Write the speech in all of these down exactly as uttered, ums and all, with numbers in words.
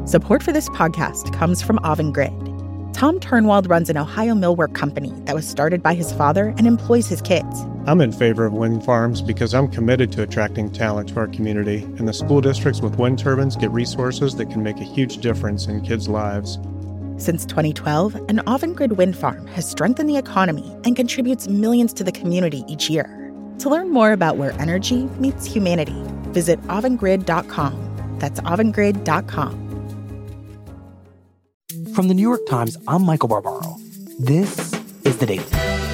Support for this podcast comes from Avangrid. Tom Turnwald runs an Ohio millwork company that was started by his father and employs his kids. I'm in favor of wind farms because I'm committed to attracting talent to our community, and the school districts with wind turbines get resources that can make a huge difference in kids' lives. Since twenty twelve, an Avangrid wind farm has strengthened the economy and contributes millions to the community each year. To learn more about where energy meets humanity, visit avangrid dot com. That's avangrid dot com. From the New York Times, I'm Michael Barbaro. This is The Daily.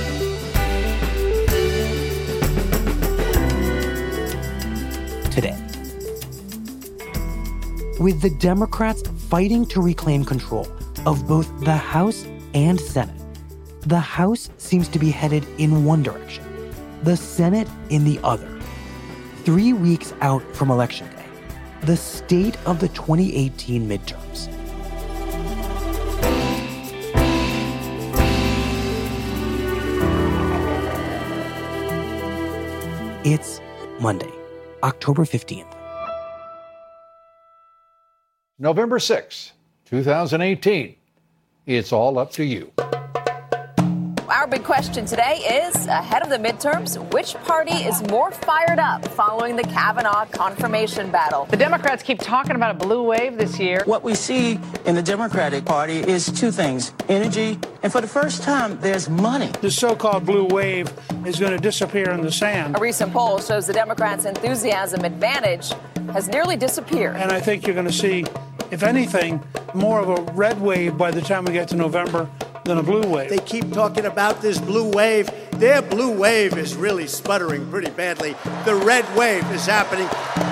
Today, with the Democrats fighting to reclaim control of both the House and Senate, the House seems to be headed in one direction, the Senate in the other. Three weeks out from Election Day, the state of the twenty eighteen midterms. It's Monday, October fifteenth. November sixth, twenty eighteen. It's all up to you. Our big question today is, ahead of the midterms, which party is more fired up following the Kavanaugh confirmation battle? The Democrats keep talking about a blue wave this year. What we see in the Democratic Party is two things, energy, and for the first time, there's money. The so-called blue wave is going to disappear in the sand. A recent poll shows the Democrats' enthusiasm advantage has nearly disappeared. And I think you're going to see, if anything, more of a red wave by the time we get to November than a blue wave. They keep talking about this blue wave. Their blue wave is really sputtering pretty badly. The red wave is happening.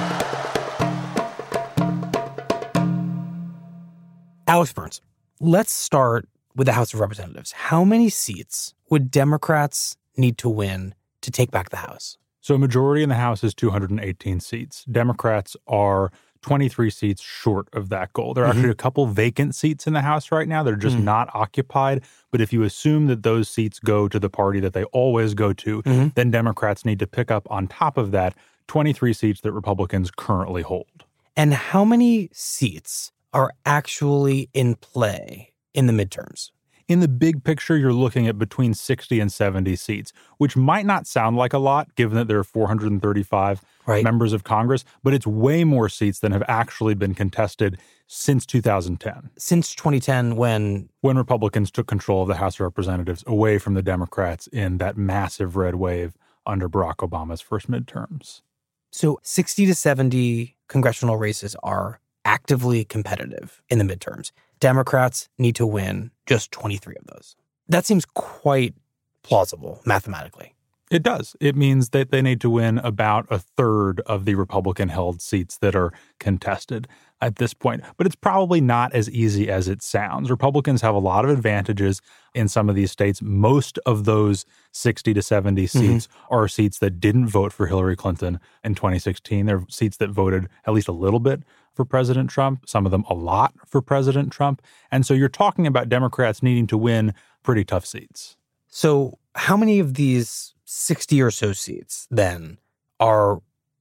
Alex Burns, let's start with the House of Representatives. How many seats would Democrats need to win to take back the House? So a majority in the House is two hundred eighteen seats. Democrats are twenty-three seats short of that goal. There are mm-hmm. actually a couple vacant seats in the House right now that are just mm-hmm. not occupied. But if you assume that those seats go to the party that they always go to, mm-hmm. then Democrats need to pick up on top of that twenty-three seats that Republicans currently hold. And how many seats are actually in play in the midterms? In the big picture, you're looking at between sixty and seventy seats, which might not sound like a lot, given that there are four hundred thirty-five right. members of Congress, but it's way more seats than have actually been contested since two thousand ten. Since twenty ten, when? When Republicans took control of the House of Representatives away from the Democrats in that massive red wave under Barack Obama's first midterms. So sixty to seventy congressional races are actively competitive in the midterms. Democrats need to win just twenty-three of those. That seems quite plausible mathematically. It does. It means that they need to win about a third of the Republican-held seats that are contested at this point. But it's probably not as easy as it sounds. Republicans have a lot of advantages in some of these states. Most of those sixty to seventy seats mm-hmm. are seats that didn't vote for Hillary Clinton in twenty sixteen. They're seats that voted at least a little bit for President Trump, some of them a lot for President Trump. And so you're talking about Democrats needing to win pretty tough seats. So how many of these sixty or so seats then are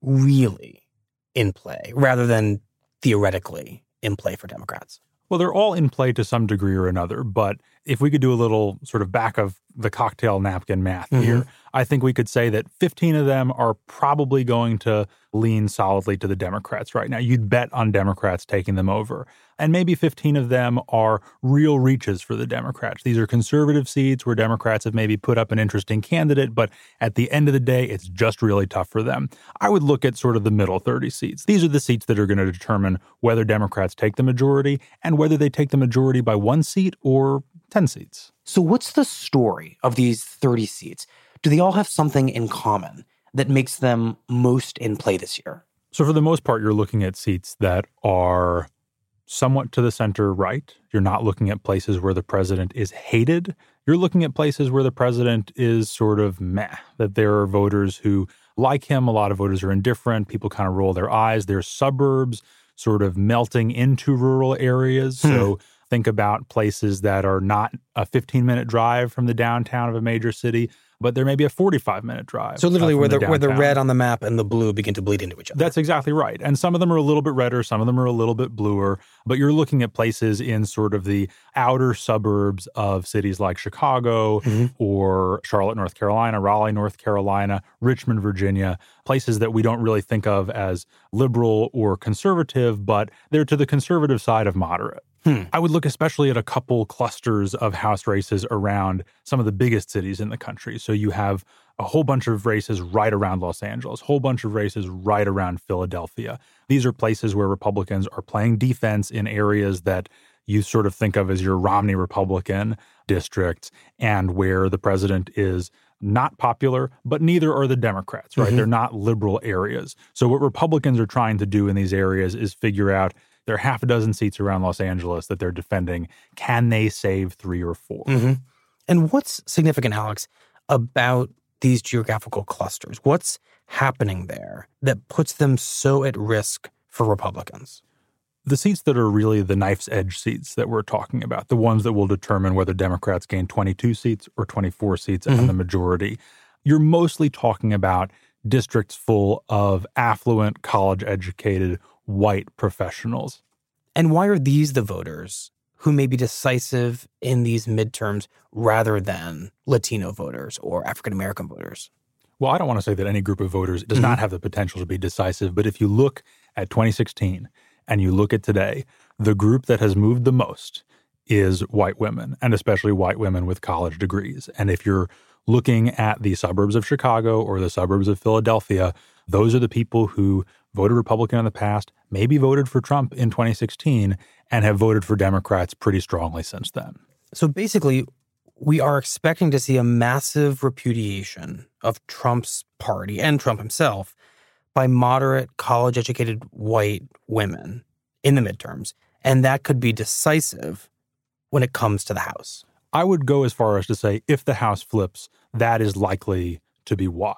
really in play rather than theoretically in play for Democrats? Well, they're all in play to some degree or another. But if we could do a little sort of back of the cocktail napkin math mm-hmm. here, I think we could say that fifteen of them are probably going to lean solidly to the Democrats right now. You'd bet on Democrats taking them over. And maybe fifteen of them are real reaches for the Democrats. These are conservative seats where Democrats have maybe put up an interesting candidate, but at the end of the day, it's just really tough for them. I would look at sort of the middle thirty seats. These are the seats that are going to determine whether Democrats take the majority and whether they take the majority by one seat or ten seats. So what's the story of these thirty seats? Do they all have something in common that makes them most in play this year? So for the most part, you're looking at seats that are somewhat to the center right. You're not looking at places where the president is hated. You're looking at places where the president is sort of meh, that there are voters who like him. A lot of voters are indifferent. People kind of roll their eyes. There's suburbs sort of melting into rural areas. Hmm. So think about places that are not a fifteen-minute drive from the downtown of a major city, but there may be a forty-five minute drive. So literally uh, where the, the where the red on the map and the blue begin to bleed into each other. That's exactly right. And some of them are a little bit redder, some of them are a little bit bluer, but you're looking at places in sort of the outer suburbs of cities like Chicago mm-hmm. or Charlotte, North Carolina, Raleigh, North Carolina, Richmond, Virginia, places that we don't really think of as liberal or conservative, but they're to the conservative side of moderate. Hmm. I would look especially at a couple clusters of House races around some of the biggest cities in the country. So you have a whole bunch of races right around Los Angeles, a whole bunch of races right around Philadelphia. These are places where Republicans are playing defense in areas that you sort of think of as your Romney Republican districts and where the president is not popular, but neither are the Democrats, right? Mm-hmm. They're not liberal areas. So what Republicans are trying to do in these areas is figure out there are half a dozen seats around Los Angeles that they're defending. Can they save three or four? Mm-hmm. And what's significant, Alex, about these geographical clusters? What's happening there that puts them so at risk for Republicans? The seats that are really the knife's edge seats that we're talking about, the ones that will determine whether Democrats gain twenty-two seats or twenty-four seats mm-hmm. and the majority, you're mostly talking about districts full of affluent, college-educated, white professionals. And why are these the voters who may be decisive in these midterms rather than Latino voters or African-American voters? Well, I don't want to say that any group of voters does mm-hmm. not have the potential to be decisive, but if you look at twenty sixteen and you look at today, the group that has moved the most is white women, and especially white women with college degrees. And if you're looking at the suburbs of Chicago or the suburbs of Philadelphia, those are the people who voted Republican in the past, maybe voted for Trump in twenty sixteen, and have voted for Democrats pretty strongly since then. So basically, we are expecting to see a massive repudiation of Trump's party and Trump himself by moderate, college-educated white women in the midterms. And that could be decisive when it comes to the House. I would go as far as to say if the House flips, that is likely to be why.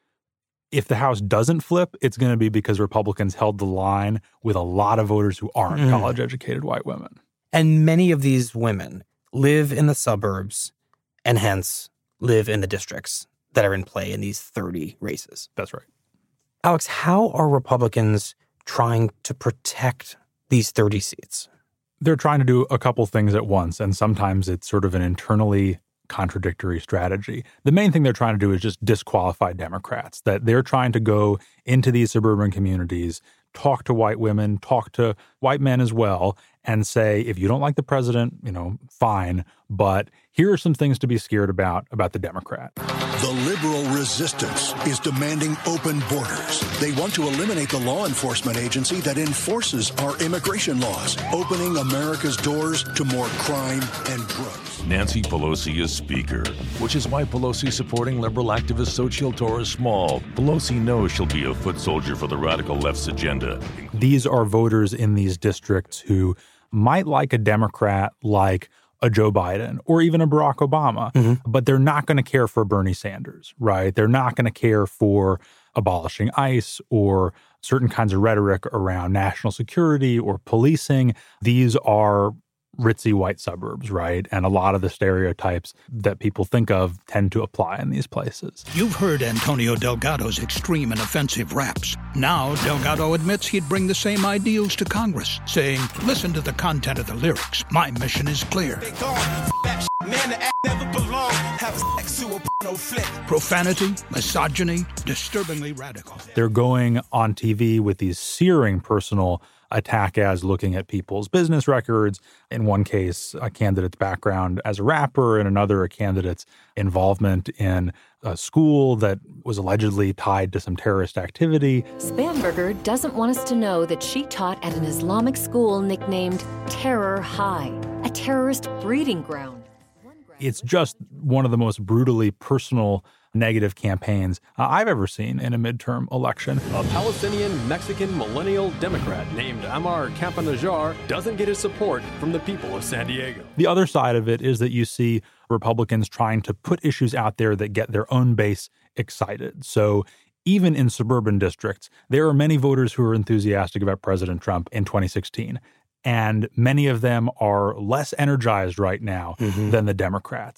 If the House doesn't flip, it's going to be because Republicans held the line with a lot of voters who aren't mm. college-educated white women. And many of these women live in the suburbs and hence live in the districts that are in play in these thirty races. That's right. Alex, how are Republicans trying to protect these thirty seats? They're trying to do a couple things at once, and sometimes it's sort of an internally contradictory strategy. The main thing they're trying to do is just disqualify Democrats, that they're trying to go into these suburban communities, talk to white women, talk to white men as well, and say, if you don't like the president, you know, fine, but here are some things to be scared about about the Democrat. The liberal resistance is demanding open borders. They want to eliminate the law enforcement agency that enforces our immigration laws, opening America's doors to more crime and drugs. Nancy Pelosi is Speaker, which is why Pelosi is supporting liberal activist Xochitl Torres Small. Pelosi knows she'll be a foot soldier for the radical left's agenda. These are voters in these districts who might like a Democrat like a Joe Biden or even a Barack Obama, mm-hmm. but they're not going to care for Bernie Sanders, right? They're not going to care for abolishing ICE or certain kinds of rhetoric around national security or policing. These are ritzy white suburbs, right? And a lot of the stereotypes that people think of tend to apply in these places. You've heard Antonio Delgado's extreme and offensive raps. Now, Delgado admits he'd bring the same ideals to Congress, saying, listen to the content of the lyrics. My mission is clear. Profanity, misogyny, disturbingly radical. They're going on T V with these searing personal attack ads looking at people's business records. In one case, a candidate's background as a rapper, in another, a candidate's involvement in a school that was allegedly tied to some terrorist activity. Spanberger doesn't want us to know that she taught at an Islamic school nicknamed Terror High, a terrorist breeding ground. It's just one of the most brutally personal negative campaigns uh, I've ever seen in a midterm election. A Palestinian-Mexican millennial Democrat named Ammar Campa-Najjar doesn't get his support from the people of San Diego. The other side of it is that you see Republicans trying to put issues out there that get their own base excited. So even in suburban districts, there are many voters who are enthusiastic about President Trump in twenty sixteen. And many of them are less energized right now mm-hmm. than the Democrats.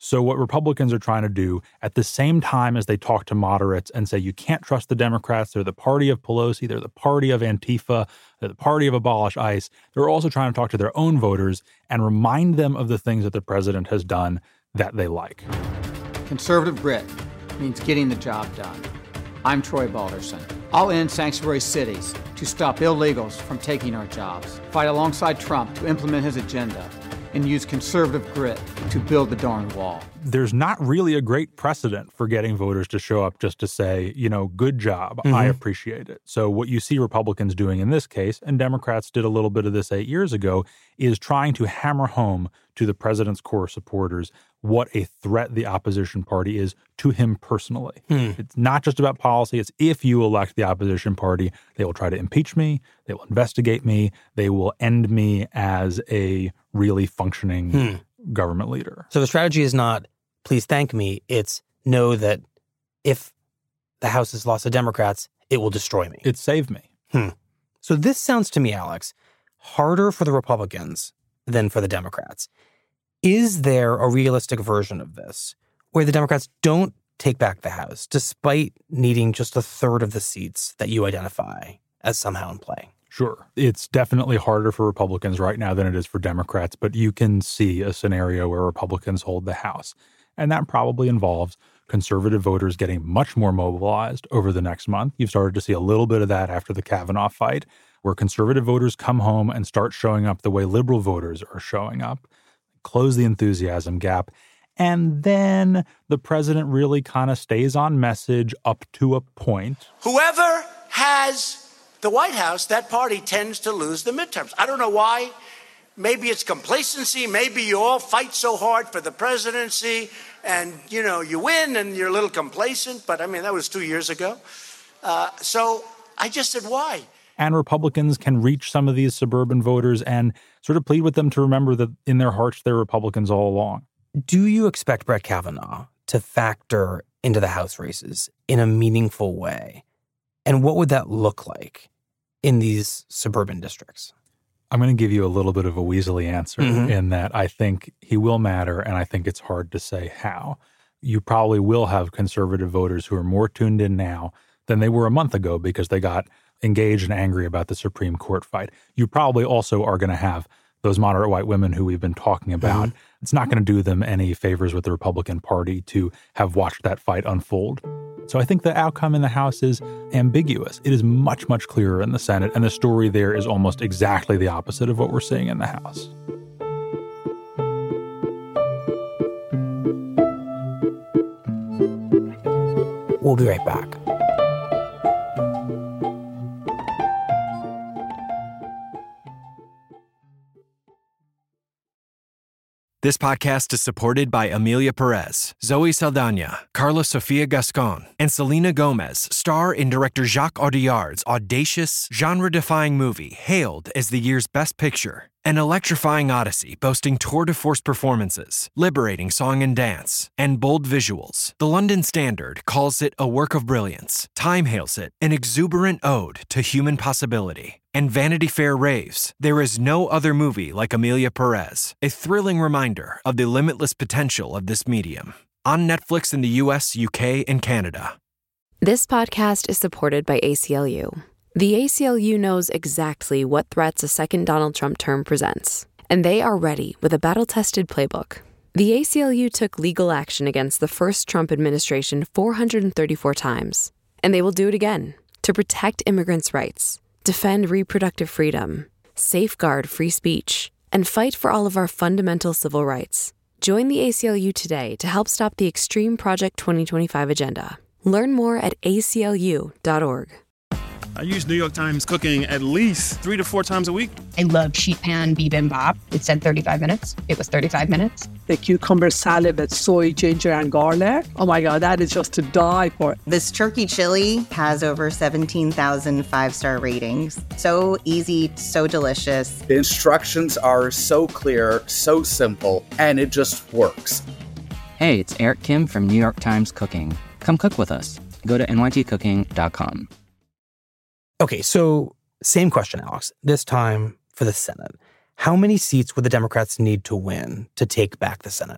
So what Republicans are trying to do at the same time as they talk to moderates and say, you can't trust the Democrats, they're the party of Pelosi, they're the party of Antifa, they're the party of abolish ICE, they're also trying to talk to their own voters and remind them of the things that the president has done that they like. Conservative grit means getting the job done. I'm Troy Balderson. I'll end sanctuary cities to stop illegals from taking our jobs, fight alongside Trump to implement his agenda, and use conservative grit to build the darn wall. There's not really a great precedent for getting voters to show up just to say, you know, good job, Mm-hmm. I appreciate it. So what you see Republicans doing in this case, and Democrats did a little bit of this eight years ago, is trying to hammer home to the president's core supporters what a threat the opposition party is to him personally. Hmm. It's not just about policy. It's if you elect the opposition party, they will try to impeach me, they will investigate me, they will end me as a really functioning Hmm. government leader. So the strategy is not, please thank me. It's know that if the House has lost to Democrats, it will destroy me. It saved me. Hmm. So this sounds to me, Alex, harder for the Republicans than for the Democrats. Is there a realistic version of this where the Democrats don't take back the House despite needing just a third of the seats that you identify as somehow in play? Sure. It's definitely harder for Republicans right now than it is for Democrats, but you can see a scenario where Republicans hold the House. And that probably involves conservative voters getting much more mobilized over the next month. You've started to see a little bit of that after the Kavanaugh fight, where conservative voters come home and start showing up the way liberal voters are showing up, close the enthusiasm gap. And then the president really kind of stays on message up to a point. Whoever has the White House, that party tends to lose the midterms. I don't know why. Maybe it's complacency. Maybe you all fight so hard for the presidency and, you know, you win and you're a little complacent. But, I mean, that was two years ago. Uh, so I just said, why? And Republicans can reach some of these suburban voters and sort of plead with them to remember that in their hearts, they're Republicans all along. Do you expect Brett Kavanaugh to factor into the House races in a meaningful way? And what would that look like in these suburban districts? I'm going to give you a little bit of a weaselly answer Mm-hmm. in that I think he will matter, and I think it's hard to say how. You probably will have conservative voters who are more tuned in now than they were a month ago because they got engaged and angry about the Supreme Court fight. You probably also are going to have those moderate white women who we've been talking about. Mm-hmm. It's not going to do them any favors with the Republican Party to have watched that fight unfold. So I think the outcome in the House is ambiguous. It is much, much clearer in the Senate, and the story there is almost exactly the opposite of what we're seeing in the House. We'll be right back. This podcast is supported by Amelia Perez, Zoe Saldana, Carla Sofia Gascon, and Selena Gomez star in director Jacques Audiard's audacious, genre-defying movie hailed as the year's best picture. An electrifying odyssey boasting tour-de-force performances, liberating song and dance, and bold visuals. The London Standard calls it a work of brilliance. Time hails it an exuberant ode to human possibility. And Vanity Fair raves, there is no other movie like Amelia Perez, a thrilling reminder of the limitless potential of this medium. On Netflix in the U S, U K, and Canada. This podcast is supported by A C L U. The A C L U knows exactly what threats a second Donald Trump term presents, and they are ready with a battle-tested playbook. The A C L U took legal action against the first Trump administration four hundred thirty-four times, and they will do it again to protect immigrants' rights, defend reproductive freedom, safeguard free speech, and fight for all of our fundamental civil rights. Join the A C L U today to help stop the Extreme Project twenty twenty-five agenda. Learn more at A C L U dot org. I use New York Times Cooking at least three to four times a week. I love sheet pan bibimbap. It said thirty-five minutes. It was thirty-five minutes. The cucumber salad with soy, ginger, and garlic. Oh my God, that is just to die for. This turkey chili has over seventeen thousand five-star ratings. So easy, so delicious. The instructions are so clear, so simple, and it just works. Hey, it's Eric Kim from New York Times Cooking. Come cook with us. Go to N Y T cooking dot com. Okay, so same question, Alex. This time for the Senate. How many seats would the Democrats need to win to take back the Senate?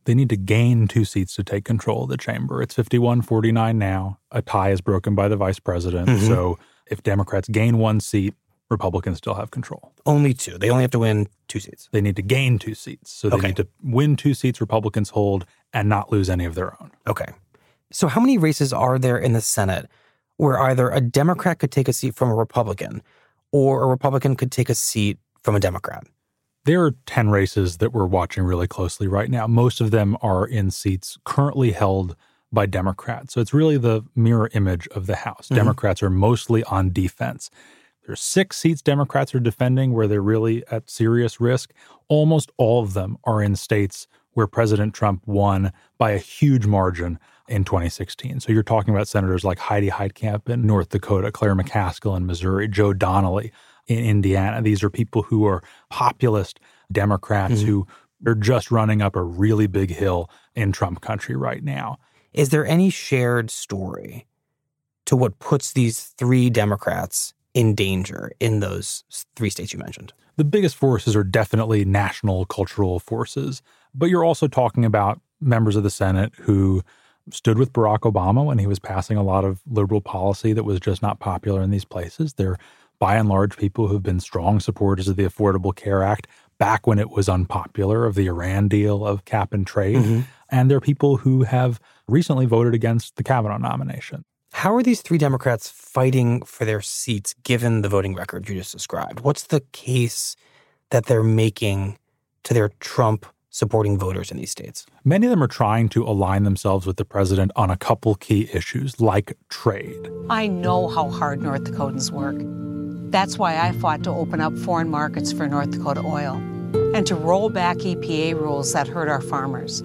They need to gain two seats to take control of the chamber. It's fifty-one forty-nine now. A tie is broken by the vice president. Mm-hmm. So if Democrats gain one seat, Republicans still have control. Only two. They only have to win two seats. They need to gain two seats. So they okay. need to win two seats Republicans hold and not lose any of their own. Okay. So how many races are there in the Senate where either a Democrat could take a seat from a Republican or a Republican could take a seat from a Democrat? There are ten races that we're watching really closely right now. Most of them are in seats currently held by Democrats. So it's really the mirror image of the House. Mm-hmm. Democrats are mostly on defense. There's six seats Democrats are defending where they're really at serious risk. Almost all of them are in states where President Trump won by a huge margin in twenty sixteen. So you're talking about senators like Heidi Heitkamp in North Dakota, Claire McCaskill in Missouri, Joe Donnelly in Indiana. These are people who are populist Democrats mm-hmm. who are just running up a really big hill in Trump country right now. Is there any shared story to what puts these three Democrats in danger in those three states you mentioned? The biggest forces are definitely national cultural forces, but you're also talking about members of the Senate who stood with Barack Obama when he was passing a lot of liberal policy that was just not popular in these places. They're by and large people who've been strong supporters of the Affordable Care Act back when it was unpopular, of the Iran deal, of cap and trade. Mm-hmm. And they're people who have recently voted against the Kavanaugh nomination. How are these three Democrats fighting for their seats given the voting record you just described? What's the case that they're making to their Trump-supporting voters in these states? Many of them are trying to align themselves with the president on a couple key issues, like trade. I know how hard North Dakotans work. That's why I fought to open up foreign markets for North Dakota oil and to roll back E P A rules that hurt our farmers.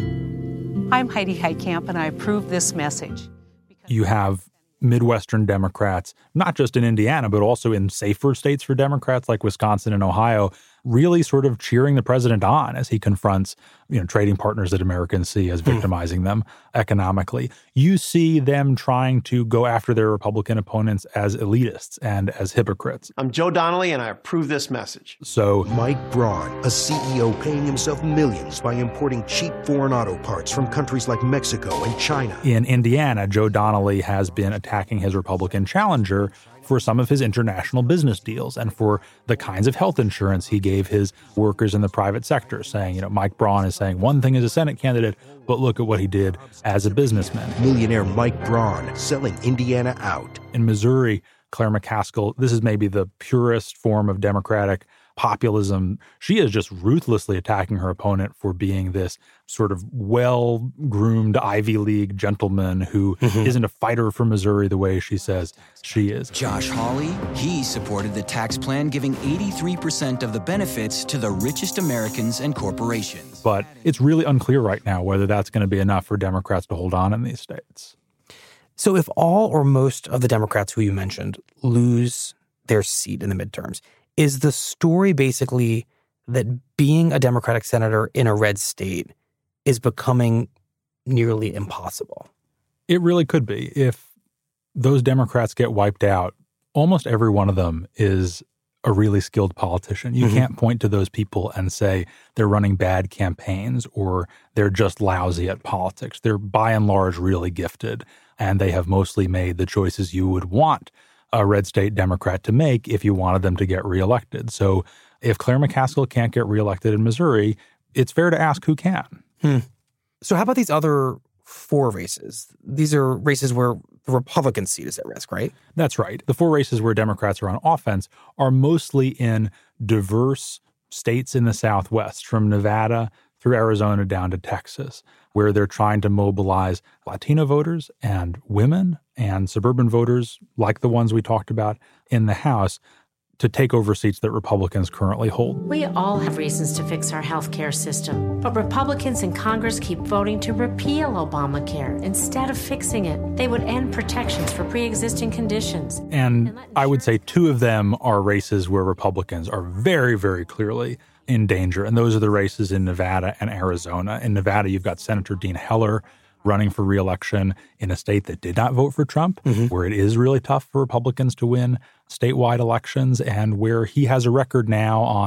I'm Heidi Heitkamp, and I approve this message. You have Midwestern Democrats, not just in Indiana, but also in safer states for Democrats like Wisconsin and Ohio, really sort of cheering the president on as he confronts, you know, trading partners that Americans see as victimizing mm. them economically. You see them trying to go after their Republican opponents as elitists and as hypocrites. I'm Joe Donnelly, and I approve this message. So Mike Braun, a C E O paying himself millions by importing cheap foreign auto parts from countries like Mexico and China. In Indiana, Joe Donnelly has been attacking his Republican challenger for some of his international business deals and for the kinds of health insurance he gave his workers in the private sector, saying, you know, Mike Braun is saying one thing as a Senate candidate, but look at what he did as a businessman. Millionaire Mike Braun selling Indiana out. In Missouri, Claire McCaskill, this is maybe the purest form of Democratic populism. She is just ruthlessly attacking her opponent for being this sort of well-groomed Ivy League gentleman who mm-hmm. isn't a fighter for Missouri the way she says she is. Josh Hawley, he supported the tax plan giving eighty-three percent of the benefits to the richest Americans and corporations. But it's really unclear right now whether that's going to be enough for Democrats to hold on in these states. So if all or most of the Democrats who you mentioned lose their seat in the midterms, is the story basically that being a Democratic senator in a red state is becoming nearly impossible? It really could be. If those Democrats get wiped out, almost every one of them is a really skilled politician. You mm-hmm. can't point to those people and say they're running bad campaigns or they're just lousy at politics. They're by and large really gifted, and they have mostly made the choices you would want a red state Democrat to make if you wanted them to get reelected. So if Claire McCaskill can't get reelected in Missouri, it's fair to ask who can. Hmm. So how about these other four races? These are races where the Republican seat is at risk, right? That's right. The four races where Democrats are on offense are mostly in diverse states in the Southwest, from Nevada through Arizona down to Texas, where they're trying to mobilize Latino voters and women and suburban voters like the ones we talked about in the House to take over seats that Republicans currently hold. We all have reasons to fix our health care system, but Republicans in Congress keep voting to repeal Obamacare instead of fixing it. They would end protections for pre-existing conditions. And, and I would say two of them are races where Republicans are very, very clearly in danger, and those are the races in Nevada and Arizona. In Nevada, you've got Senator Dean Heller running for re-election in a state that did not vote for Trump, mm-hmm. where it is really tough for Republicans to win statewide elections, and where he has a record now on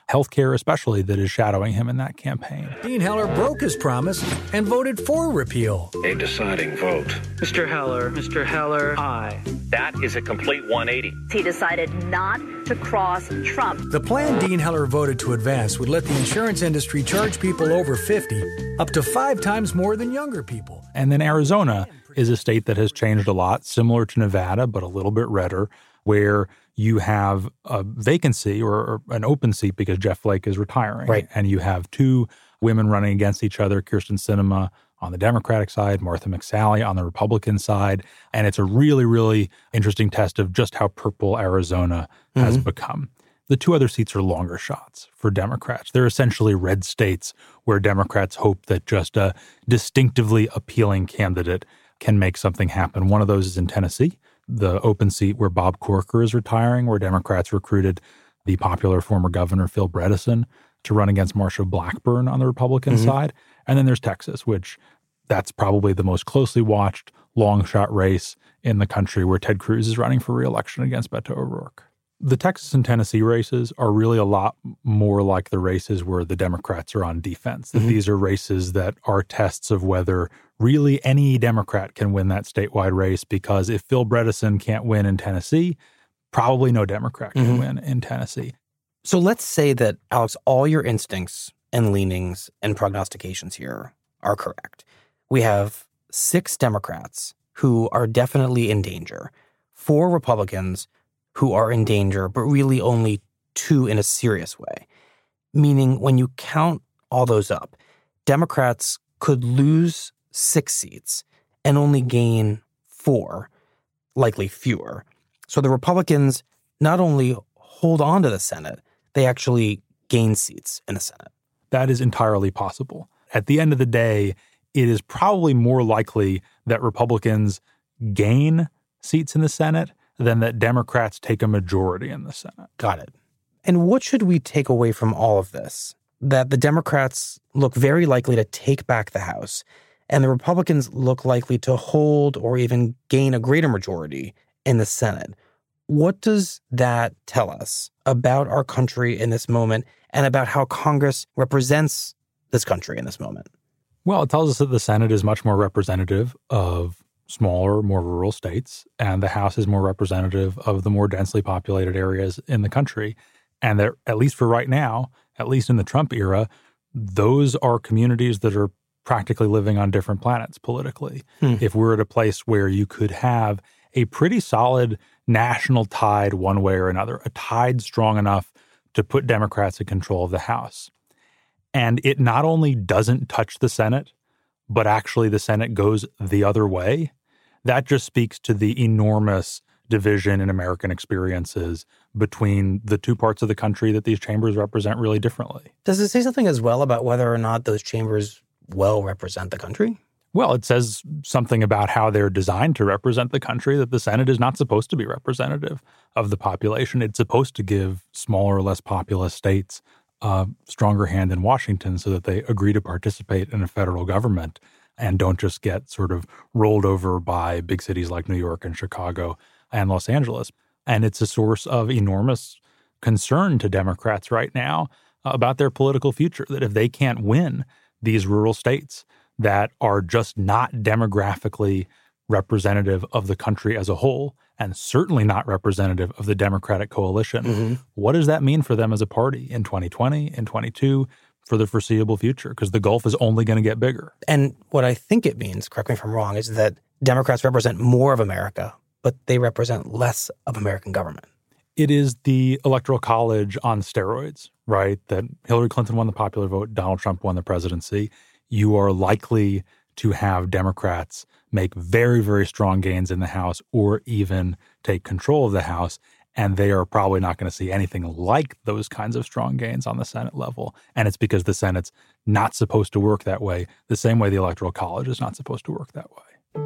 healthcare especially, that is shadowing him in that campaign. Dean Heller broke his promise and voted for repeal. A deciding vote. Mister Heller, Mister Heller, aye. That is a complete one eighty. He decided not to cross Trump. The plan Dean Heller voted to advance would let the insurance industry charge people over fifty up to five times more than younger people. And then Arizona is a state that has changed a lot, similar to Nevada, but a little bit redder, where you have a vacancy or, or an open seat because Jeff Flake is retiring. Right. And you have two women running against each other, Kyrsten Sinema on the Democratic side, Martha McSally on the Republican side. And it's a really, really interesting test of just how purple Arizona mm-hmm. has become. The two other seats are longer shots for Democrats. They're essentially red states where Democrats hope that just a distinctively appealing candidate can make something happen. One of those is in Tennessee, the open seat where Bob Corker is retiring, where Democrats recruited the popular former governor Phil Bredesen to run against Marsha Blackburn on the Republican mm-hmm. side. And then there's Texas, which that's probably the most closely watched long shot race in the country, where Ted Cruz is running for re-election against Beto O'Rourke. The Texas and Tennessee races are really a lot more like the races where the Democrats are on defense. That mm-hmm. these are races that are tests of whether really any Democrat can win that statewide race, because if Phil Bredesen can't win in Tennessee, probably no Democrat can mm-hmm. win in Tennessee. So let's say that, Alex, all your instincts and leanings and prognostications here are correct. We have six Democrats who are definitely in danger, four Republicans who are in danger, but really only two in a serious way. Meaning when you count all those up, Democrats could lose six seats and only gain four, likely fewer. So the Republicans not only hold on to the Senate, they actually gain seats in the Senate. That is entirely possible. At the end of the day, it is probably more likely that Republicans gain seats in the Senate than that Democrats take a majority in the Senate. Got it. And what should we take away from all of this? That the Democrats look very likely to take back the House, and the Republicans look likely to hold or even gain a greater majority in the Senate. What does that tell us about our country in this moment and about how Congress represents this country in this moment? Well, it tells us that the Senate is much more representative of smaller, more rural states, and the House is more representative of the more densely populated areas in the country. And that, at least for right now, at least in the Trump era, those are communities that are practically living on different planets politically. Hmm. If we're at a place where you could have a pretty solid national tide one way or another, a tide strong enough to put Democrats in control of the House, and it not only doesn't touch the Senate, but actually the Senate goes the other way, that just speaks to the enormous division in American experiences between the two parts of the country that these chambers represent really differently. Does it say something as well about whether or not those chambers well represent the country? Well, it says something about how they're designed to represent the country, that the Senate is not supposed to be representative of the population. It's supposed to give smaller, less populous states a stronger hand in Washington so that they agree to participate in a federal government and don't just get sort of rolled over by big cities like New York and Chicago and Los Angeles. And it's a source of enormous concern to Democrats right now about their political future, that if they can't win these rural states that are just not demographically representative of the country as a whole, and certainly not representative of the Democratic coalition, mm-hmm. what does that mean for them as a party in twenty twenty, in twenty-two, for the foreseeable future? Because the gulf is only going to get bigger. And what I think it means, correct me if I'm wrong, is that Democrats represent more of America, but they represent less of American government. It is the Electoral College on steroids, right? That Hillary Clinton won the popular vote, Donald Trump won the presidency. You are likely to have Democrats make very, very strong gains in the House or even take control of the House, and they are probably not going to see anything like those kinds of strong gains on the Senate level. And it's because the Senate's not supposed to work that way, the same way the Electoral College is not supposed to work that way.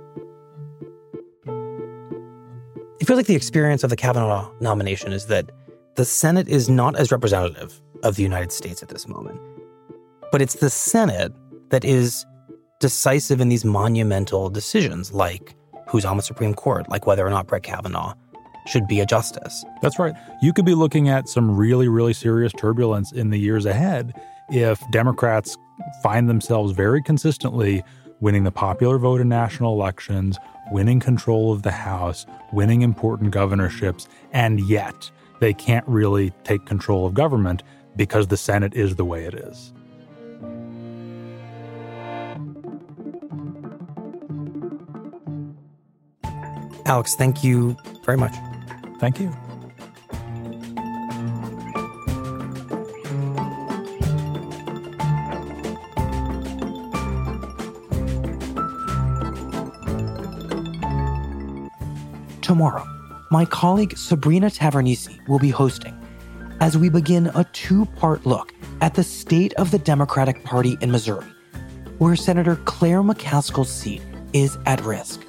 It feels like the experience of the Kavanaugh nomination is that the Senate is not as representative of the United States at this moment. But it's the Senate that is decisive in these monumental decisions, like who's on the Supreme Court, like whether or not Brett Kavanaugh should be a justice. That's right. You could be looking at some really, really serious turbulence in the years ahead if Democrats find themselves very consistently winning the popular vote in national elections, winning control of the House, winning important governorships, and yet they can't really take control of government because the Senate is the way it is. Alex, thank you very much. Thank you. Tomorrow, my colleague Sabrina Tavernise will be hosting as we begin a two-part look at the state of the Democratic Party in Missouri, where Senator Claire McCaskill's seat is at risk.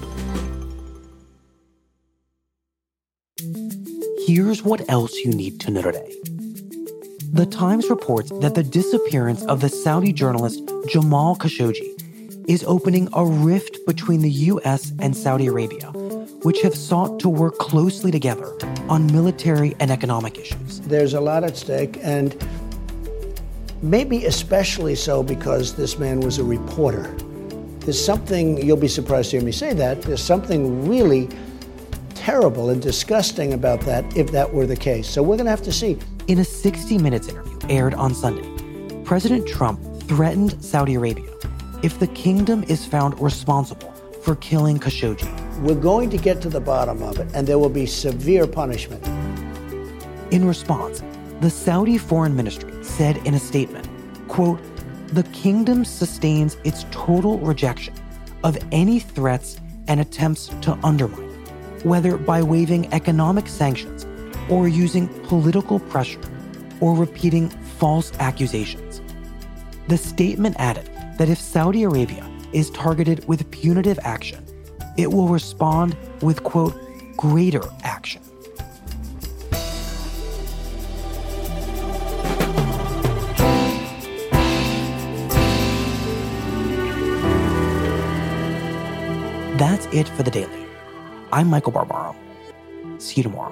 Here's what else you need to know today. The Times reports that the disappearance of the Saudi journalist Jamal Khashoggi is opening a rift between the U S and Saudi Arabia, which have sought to work closely together on military and economic issues. There's a lot at stake, and maybe especially so because this man was a reporter. There's something, you'll be surprised to hear me say that, there's something really terrible and disgusting about that if that were the case. So we're going to have to see. In a sixty minutes interview aired on Sunday, President Trump threatened Saudi Arabia if the kingdom is found responsible for killing Khashoggi. We're going to get to the bottom of it, and there will be severe punishment. In response, the Saudi Foreign Ministry said in a statement, quote, "The kingdom sustains its total rejection of any threats and attempts to undermine, whether by waiving economic sanctions or using political pressure or repeating false accusations." The statement added that if Saudi Arabia is targeted with punitive action, it will respond with, quote, greater action. That's it for The Daily. I'm Michael Barbaro. See you tomorrow.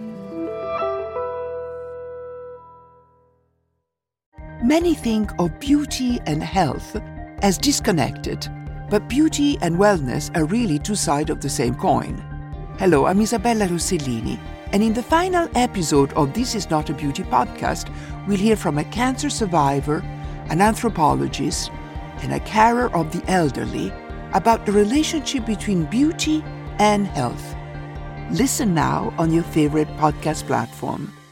Many think of beauty and health as disconnected, but beauty and wellness are really two sides of the same coin. Hello, I'm Isabella Rossellini, and in the final episode of This Is Not a Beauty podcast, we'll hear from a cancer survivor, an anthropologist, and a carer of the elderly about the relationship between beauty and health. Listen now on your favorite podcast platform.